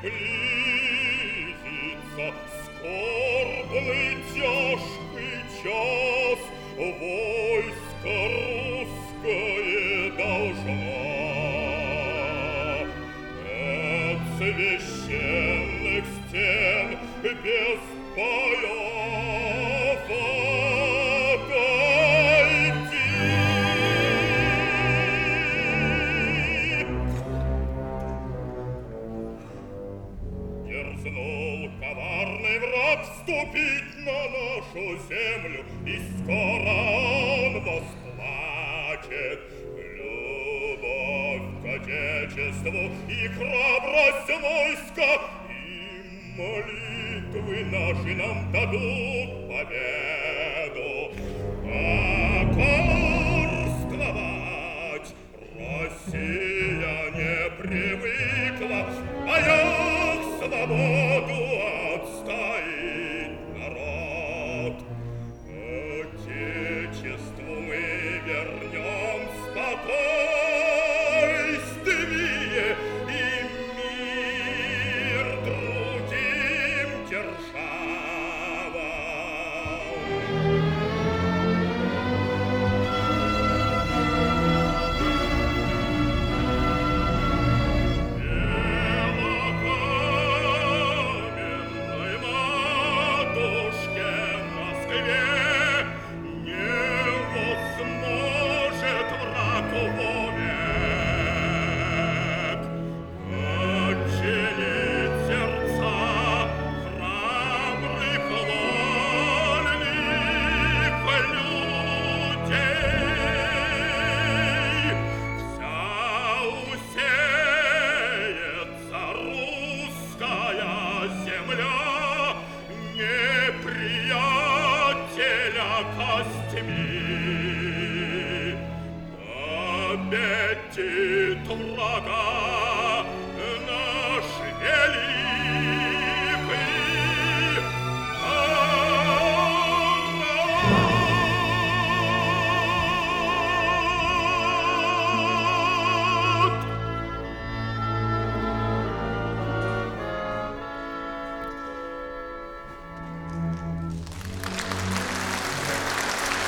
близится скорбный тяжкий час, войско русское должно от священных стен без боев отойти. Дерзнул коварный враг вступить на нашу землю, и скоро он восплачет. Любовь к Отечеству и храбрость войска и молитвы наши нам дадут победу. Покорствовать Россия не привыкла, боях свободу отстоит народ. Отечеству мы вернем спокойствие и мир другим державам. Белокаменной матушке Москве не возможет враг вовек отчинить сердца храбрых вольных людей. Вся усеется русская земля неприятеля костьми. Победит врага